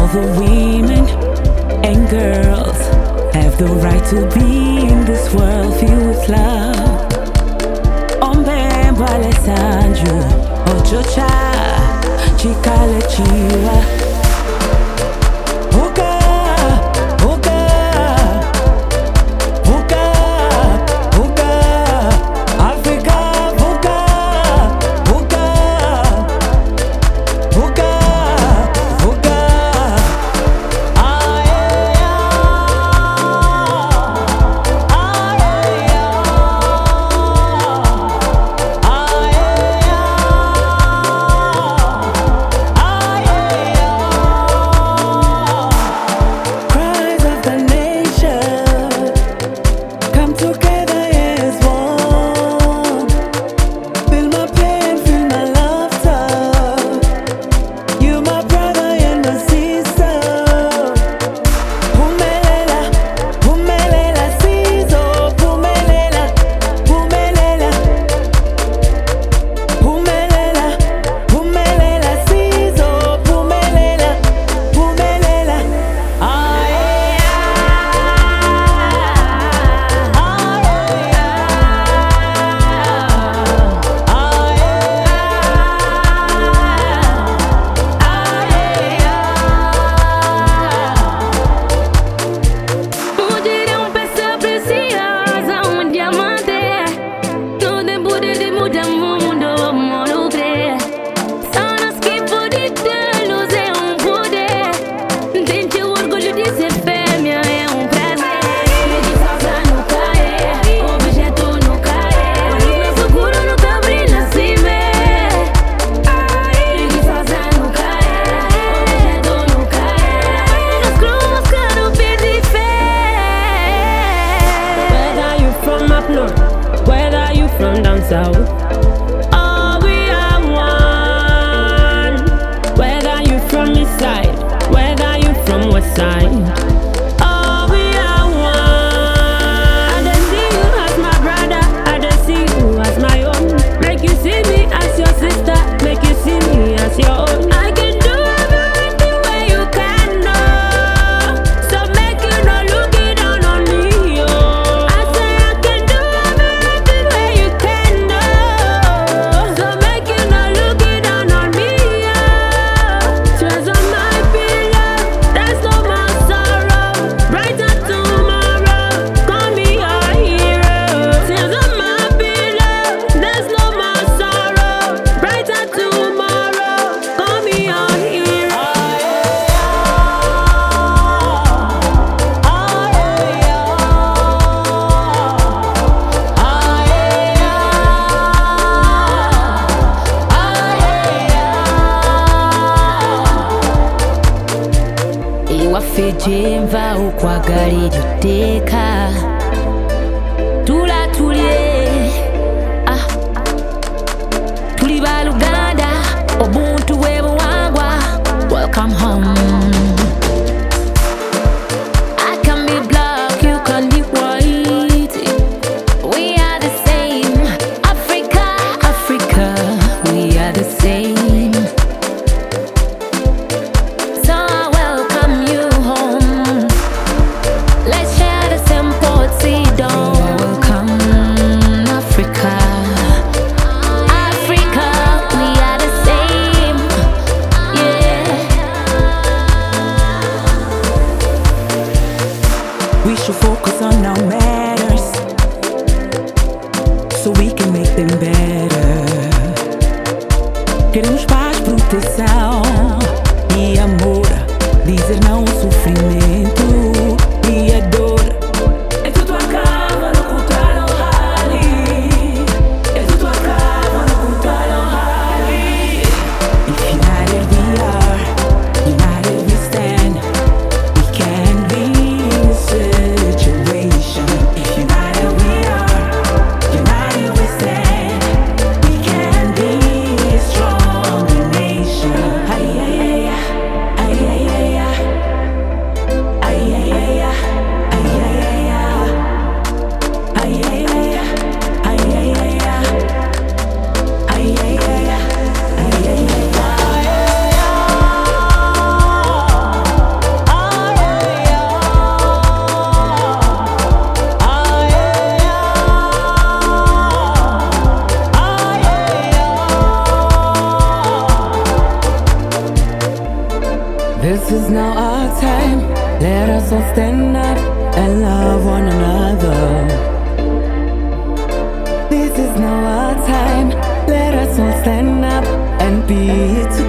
the women and girls have the right to be in this world filled with love. Ombembo Alessandro Ochocha Chikale Chiwa Whether you from down south, oh we are one. Whether you from east side, whether you from west side, oh we are one. I don't see you as my brother, I don't see you as my own. Make you see me as your sister, make you see me as your own. I can do everything where you can know, so make you not look it down on me, oh. I say I can do everything where you can know, so make you not look it down on me, oh. Tears on my pillow, there's no more sorrow. Brighter tomorrow, call me your hero. Tears on my pillow, there's no more sorrow. Brighter tomorrow, call me your hero. Iwafeje mva ukwagali juteka tulatulye tuli baluganda obuntu bwebuwangwa. Welcome home. I can be black, you can be white. We are the same. Africa, Africa, we are the same. So I welcome you home. Let's share the same pot, sit down. Welcome, Africa. Africa, we are the same. Yeah. We should focus on our matters so we can make them better. Queremos paz, proteção e amor. Dizer não ao sofrimento e a dor. É tudo acaba no contrário ao rally. É tudo acaba no contrário ao rally. If united we are, united we stand. We can be in this situation. If united we are, united we stand. We can be a strong nation. Ay, ay, ay, ay, ay, ay, ay. This is now our time. Let us all stand up and love one another. This is now our time. Let us all stand up and be together.